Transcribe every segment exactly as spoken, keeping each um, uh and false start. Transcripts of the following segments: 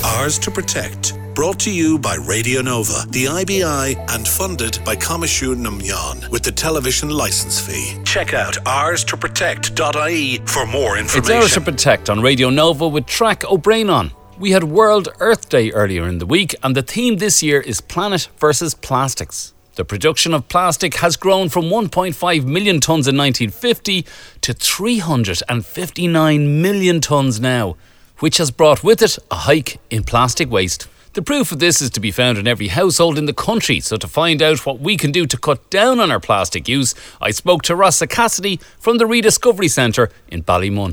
Ours to Protect. Brought to you by Radio Nova, the I B I, and funded by Coimisiún na Meán with the television licence fee. Check out ours to protect dot I E for more information. It's Ours to Protect on Radio Nova with Track O'Brien on. We had World Earth Day earlier in the week, and the theme this year is Planet versus Plastics. The production of plastic has grown from one point five million tonnes in nineteen fifty to three hundred fifty-nine million tonnes now, which has brought with it a hike in plastic waste. The proof of this is to be found in every household in the country, so to find out what we can do to cut down on our plastic use, I spoke to Rossa Cassidy from the Rediscovery Centre in Ballymun.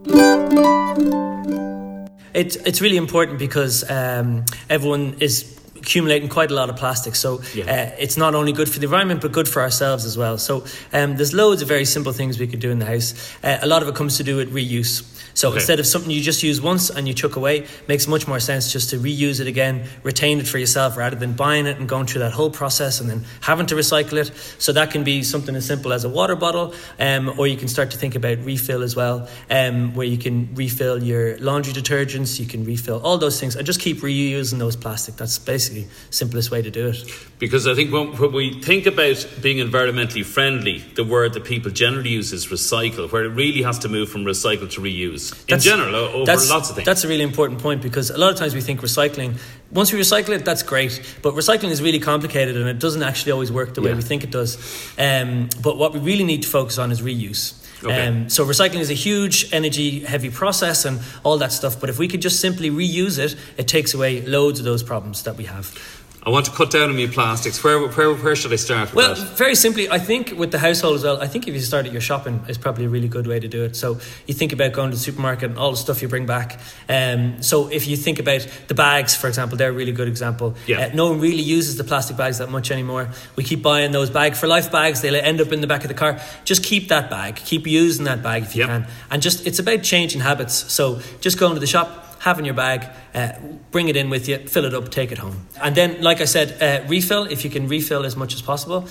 It's it's really important because um, everyone is accumulating quite a lot of plastic, so yeah. uh, it's not only good for the environment but good for ourselves as well. So um, there's loads of very simple things we could do in the house. Uh, a lot of it comes to do with reuse. So okay. Instead of something you just use once and you chuck away, makes much more sense just to reuse it again, retain it for yourself rather than buying it and going through that whole process and then having to recycle it. So that can be something as simple as a water bottle, um, or you can start to think about refill as well, um, where you can refill your laundry detergents, you can refill all those things and just keep reusing those plastic. That's basically the simplest way to do it. Because I think when, when we think about being environmentally friendly, the word that people generally use is recycle, where it really has to move from recycle to reuse. In that's, general, over lots of things. That's a really important point because a lot of times we think recycling, once we recycle it, that's great. But recycling is really complicated and it doesn't actually always work the way yeah. we think it does. Um, but what we really need to focus on is reuse. Okay. Um, so recycling is a huge energy heavy process and all that stuff. But if we could just simply reuse it, it takes away loads of those problems that we have. I want to cut down on my plastics. Where where where should I start with well, that? Well, very simply, I think with the household as well, I think if you start at your shopping is probably a really good way to do it. So you think about going to the supermarket and all the stuff you bring back. Um, so if you think about the bags, for example, they're a really good example. Yeah. Uh, no one really uses the plastic bags that much anymore. We keep buying those bag for life bags. They'll end up in the back of the car. Just keep that bag. Keep using that bag if you yep. can. And just it's about changing habits. So just going to the shop, having your bag, uh, bring it in with you, fill it up, take it home. And then, like I said, uh, refill, if you can refill as much as possible.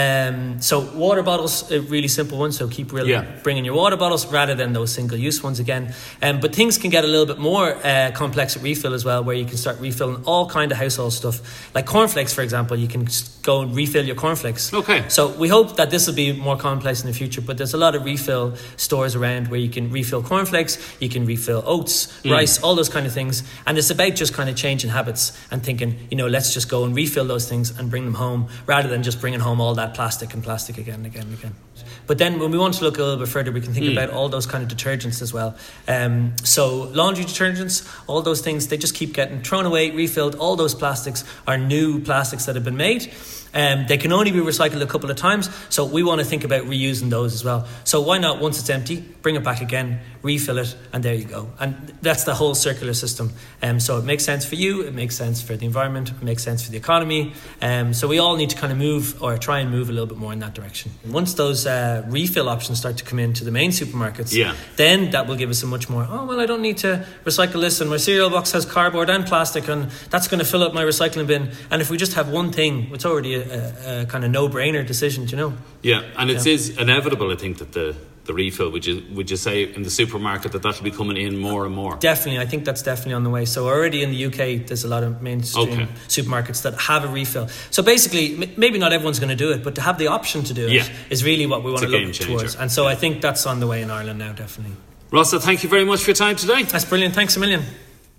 Um, so water bottles, a really simple one, so keep really yeah. bringing your water bottles rather than those single-use ones again. Um, but things can get a little bit more uh, complex at refill as well, where you can start refilling all kind of household stuff. Like cornflakes, for example, you can just go and refill your cornflakes. Okay. So we hope that this will be more complex in the future, but there's a lot of refill stores around where you can refill cornflakes, you can refill oats, mm. rice, all those kind of things. And it's about just kind of changing habits and thinking, you know, let's just go and refill those things and bring them home rather than just bringing home all that plastic and plastic again and again and again. But then when we want to look a little bit further, we can think mm. about all those kind of detergents as well. Um, so laundry detergents, all those things, they just keep getting thrown away, refilled. All those plastics are new plastics that have been made. Um, they can only be recycled a couple of times, so we want to think about reusing those as well. So why not, once it's empty, bring it back again, refill it, and there you go. And that's the whole circular system. Um, so it makes sense for you, it makes sense for the environment, it makes sense for the economy. Um, so we all need to kind of move, or try and move a little bit more in that direction. And once those uh, refill options start to come into the main supermarkets, yeah. then that will give us a much more, oh, well, I don't need to recycle this, and my cereal box has cardboard and plastic, and that's going to fill up my recycling bin. And if we just have one thing, it's already a, a, a kind of no-brainer decision, you know. Yeah, and it yeah. is inevitable, I think, that the the refill, would you would you say in the supermarket that that'll be coming in more and more? Definitely, I think that's definitely on the way. So already in the U K, there's a lot of mainstream okay. supermarkets that have a refill. So basically, maybe not everyone's going to do it, but to have the option to do it yeah. is really what we want to look towards. And so yeah. I think that's on the way in Ireland now, definitely. Rossa, thank you very much for your time today. That's brilliant. Thanks a million.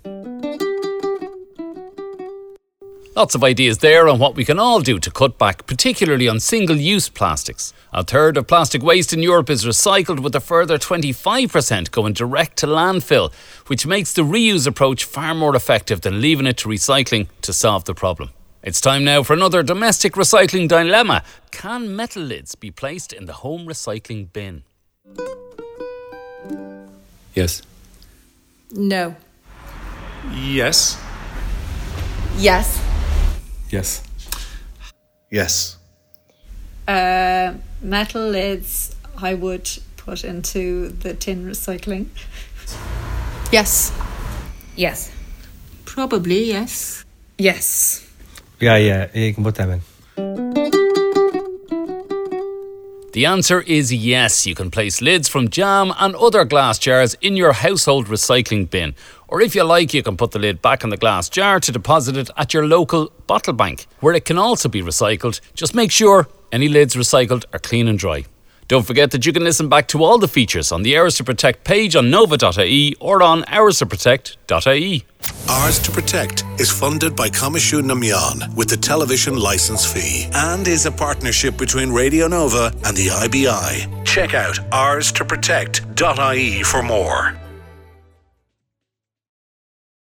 Lots of ideas there on what we can all do to cut back, particularly on single-use plastics. A third of plastic waste in Europe is recycled, with a further twenty-five percent going direct to landfill, which makes the reuse approach far more effective than leaving it to recycling to solve the problem. It's time now for another domestic recycling dilemma. Can metal lids be placed in the home recycling bin? Yes. No. Yes. Yes. Yes. Yes. Uh, metal lids I would put into the tin recycling. Yes. Yes. Probably yes. Yes. Yeah, yeah, you can put them in. The answer is yes. You can place lids from jam and other glass jars in your household recycling bin. Or if you like, you can put the lid back in the glass jar to deposit it at your local bottle bank, where it can also be recycled. Just make sure any lids recycled are clean and dry. Don't forget that you can listen back to all the features on the Hours to Protect page on nova dot I E or on hours to protect dot I E. Hours to Protect is funded by Coimisiún na Meán with the television licence fee and is a partnership between Radio Nova and the I B I. Check out hours to protect dot I E for more.